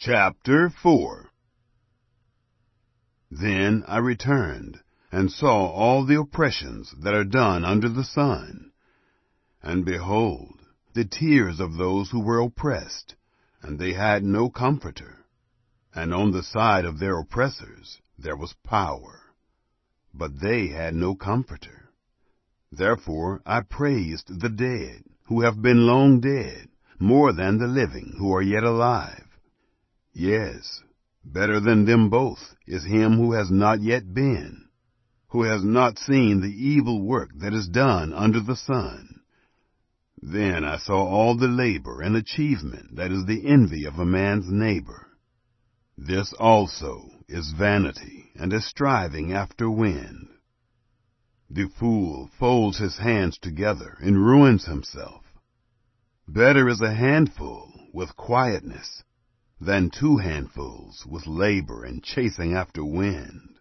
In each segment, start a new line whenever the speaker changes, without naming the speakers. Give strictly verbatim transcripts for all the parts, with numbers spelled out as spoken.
Chapter four. Then I returned, and saw all the oppressions that are done under the sun. And behold, the tears of those who were oppressed, and they had no comforter. And on the side of their oppressors there was power, but they had no comforter. Therefore I praised the dead, who have been long dead, more than the living, who are yet alive. Yes, better than them both is him who has not yet been, who has not seen the evil work that is done under the sun. Then I saw all the labor and achievement that is the envy of a man's neighbor. This also is vanity and a striving after wind. The fool folds his hands together and ruins himself. Better is a handful with quietness than two handfuls with labor and chasing after wind.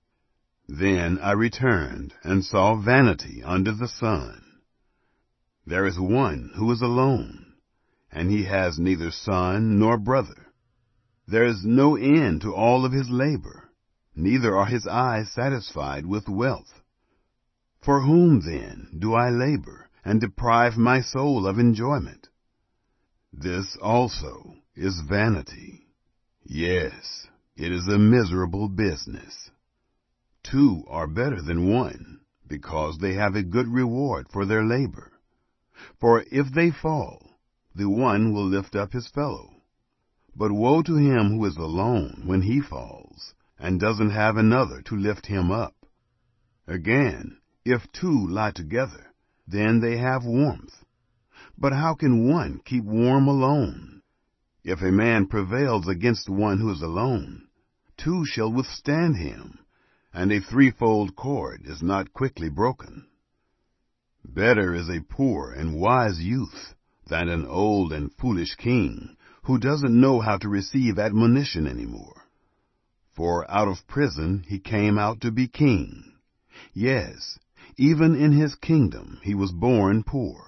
Then I returned and saw vanity under the sun. There is one who is alone, and he has neither son nor brother. There is no end to all of his labor, neither are his eyes satisfied with wealth. For whom then do I labor and deprive my soul of enjoyment? This also is vanity. Yes, it is a miserable business. Two are better than one, because they have a good reward for their labor. For if they fall, the one will lift up his fellow. But woe to him who is alone when he falls, and doesn't have another to lift him up. Again, if two lie together, then they have warmth. But how can one keep warm alone? If a man prevails against one who is alone, two shall withstand him, and a threefold cord is not quickly broken. Better is a poor and wise youth than an old and foolish king who doesn't know how to receive admonition anymore. For out of prison he came out to be king. Yes, even in his kingdom he was born poor.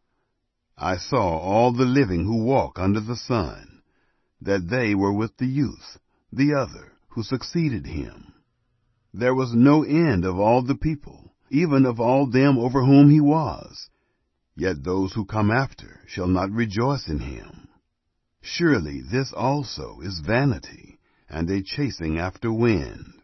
I saw all the living who walk under the sun, that they were with the youth, the other, who succeeded him. There was no end of all the people, even of all them over whom he was. Yet those who come after shall not rejoice in him. Surely this also is vanity, and a chasing after wind.